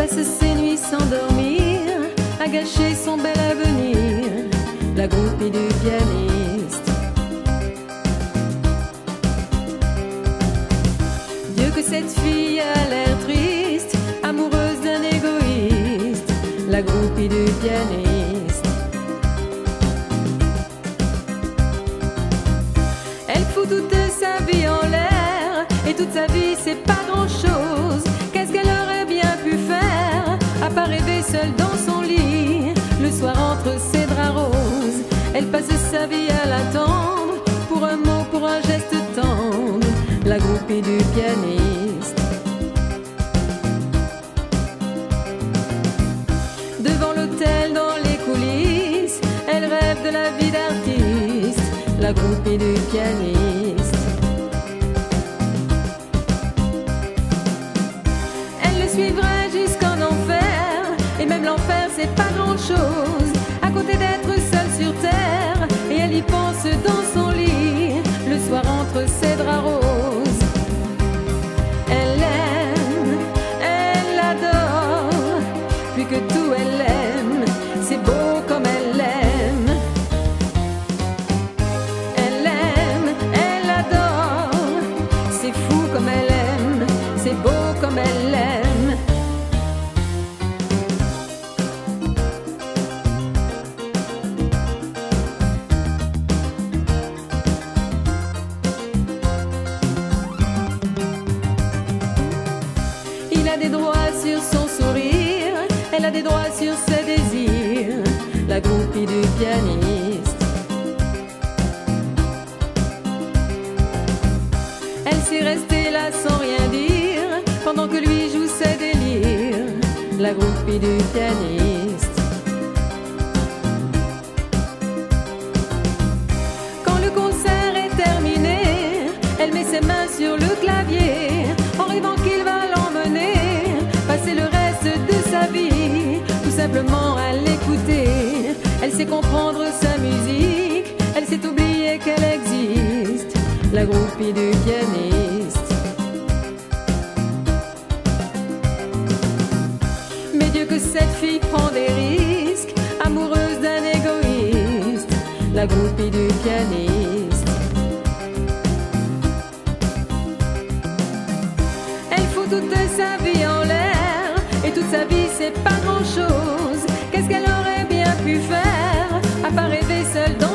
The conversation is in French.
passe ses nuits sans dormir, à gâcher son bel avenir, la groupie du pianiste. Dieu que cette fille a l'air triste, amoureuse d'un égoïste, la groupie du pianiste. Elle fout toute sa vie en l'air, et toute sa vie c'est pas grand chose. Qu'est-ce qu'elle aurait bien pu faire, à part rêver seule dans son lit, le soir entre ses draps roses. Elle passe sa vie à l'attendre, pour un mot, pour un geste tendre, la groupie du pianiste. Devant l'hôtel, dans les coulisses, elle rêve de la vie d'artiste, la groupie du pianiste. Elle le suivrait jusqu'en enfer, et même l'enfer c'est pas grand chose, à côté d'être seule sur terre, et elle y pense dans son lit, le soir entre ses draps roses. Elle aime, elle adore, plus que tout elle aime, c'est beau comme elle l'aime. Elle aime, elle adore, c'est fou comme elle aime, c'est beau comme elle l'aime. Il a des droits sur son sourire, elle a des droits sur ses désirs, la groupie du pianiste. Elle s'est restée là sans rien dire, pendant que lui joue ses délires, la groupie du pianiste. Quand le concert est terminé, elle met ses mains sur le clavier, en rêvant qu'il va l'emmener, passer le reste de sa vie, tout simplement à l'écouter. Elle sait comprendre sa musique, elle sait oublier qu'elle existe, la groupie du pianiste. Mais Dieu que cette fille prend des risques, amoureuse d'un égoïste, la groupie du pianiste. Elle fout toute sa vie en l'air, et toute sa vie c'est pas grand chose. Qu'est-ce qu'elle aurait bien pu faire, à part rêver seule dans